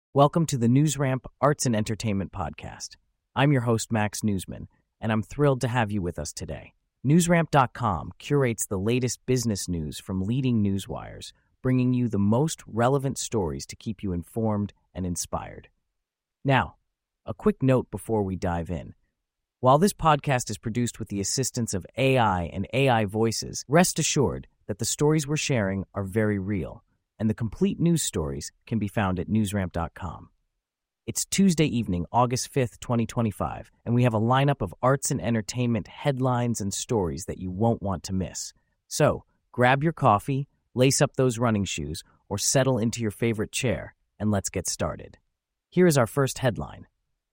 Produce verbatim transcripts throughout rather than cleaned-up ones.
Welcome to the NewsRamp Arts and Entertainment Podcast. I'm your host, Max Newsman, and I'm thrilled to have you with us today. NewsRamp dot com curates the latest business news from leading newswires, bringing you the most relevant stories to keep you informed and inspired. Now, a quick note before we dive in. While this podcast is produced with the assistance of A I and A I voices, rest assured that the stories we're sharing are very real, and the complete news stories can be found at newsramp dot com. It's Tuesday evening, August fifth, twenty twenty-five, and we have a lineup of arts and entertainment headlines and stories that you won't want to miss. So, grab your coffee, lace up those running shoes, or settle into your favorite chair, and let's get started. Here is our first headline.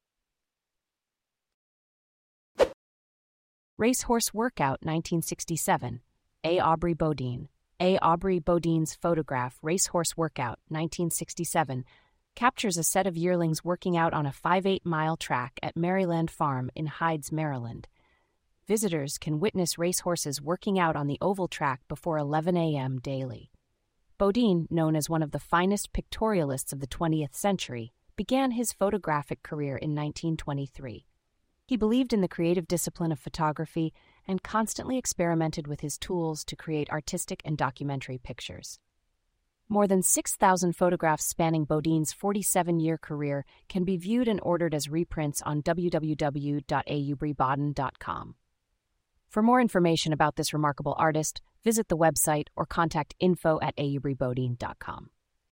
Racehorse Workout nineteen sixty-seven, A. Aubrey Bodine. A. Aubrey Bodine's photograph, Racehorse Workout, nineteen sixty-seven, captures a set of yearlings working out on a five eight mile track at Maryland Farm in Hides, Maryland. Visitors can witness racehorses working out on the oval track before eleven a.m. daily. Bodine, known as one of the finest pictorialists of the twentieth century, began his photographic career in nineteen twenty-three. He believed in the creative discipline of photography and constantly experimented with his tools to create artistic and documentary pictures. More than six thousand photographs spanning Bodine's forty-seven-year career can be viewed and ordered as reprints on w w w dot aubrey bodine dot com. For more information about this remarkable artist, visit the website or contact info at aubrey bodine dot com.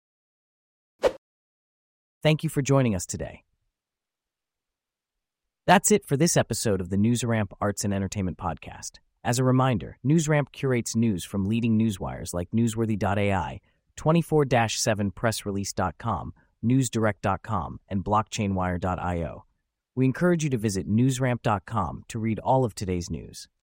Thank you for joining us today. That's it for this episode of the NewsRamp Arts and Entertainment Podcast. As a reminder, NewsRamp curates news from leading newswires like newsworthy dot a i, twenty-four seven press release dot com, newsdirect dot com, and blockchain wire dot io. We encourage you to visit newsramp dot com to read all of today's news.